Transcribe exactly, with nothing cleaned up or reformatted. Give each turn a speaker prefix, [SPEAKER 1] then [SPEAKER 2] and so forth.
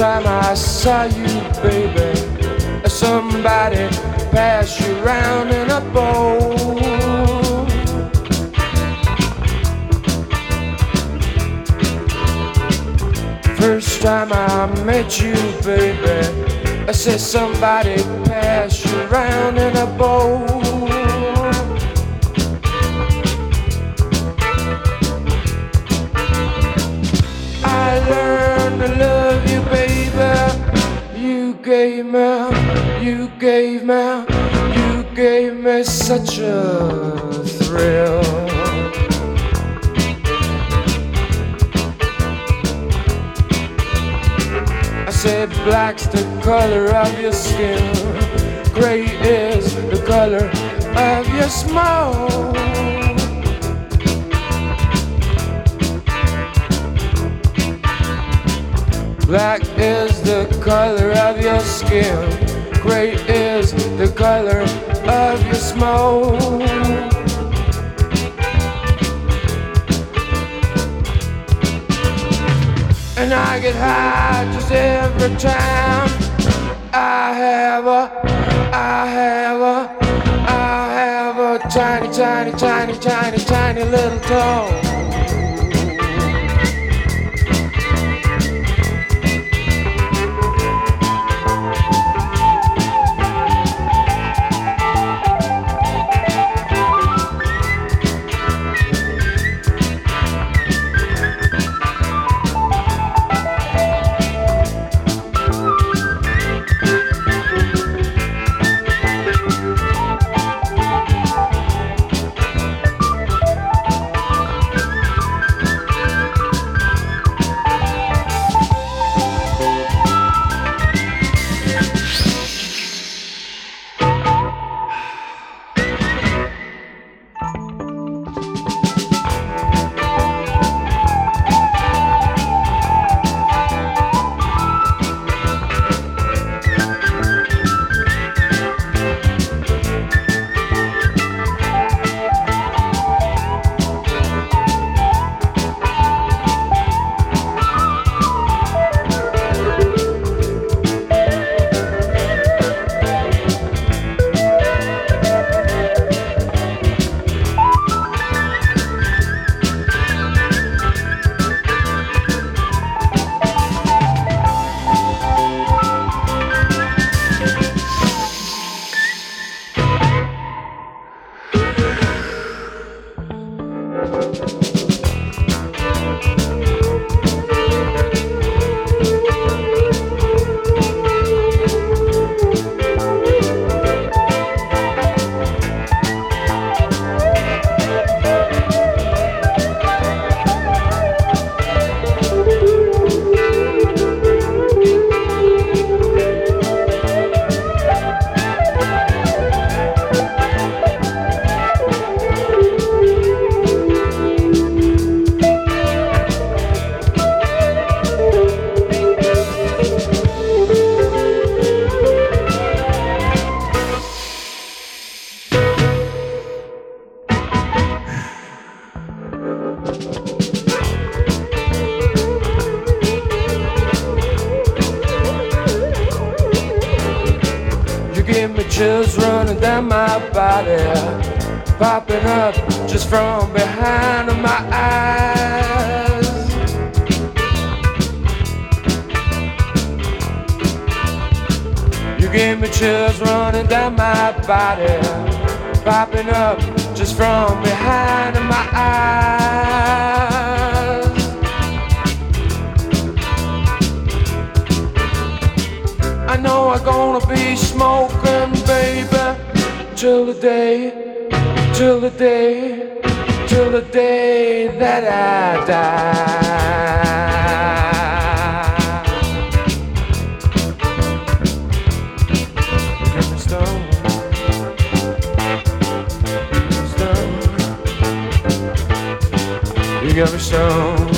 [SPEAKER 1] time I saw you, baby, somebody passed you around in a bowl. First time I met you, baby, I said somebody passed you around in a bowl. I learned to love you, baby. You gave me, you gave me, you gave me such a thrill. I said black's the color of your skin, gray is the color of your smoke. Black is the color of your skin, gray is the color of your smoke. And I get high just every time I have a, I have a, I have a tiny, tiny, tiny, tiny, tiny little toe. Chills running down my body, popping up just from behind my eyes. You gave me chills running down my body, popping up just from behind my eyes. I know I'm gonna be smoking, baby, till the day, till the day, till the day that I die. You got me stoned, stoned. You got me stoned.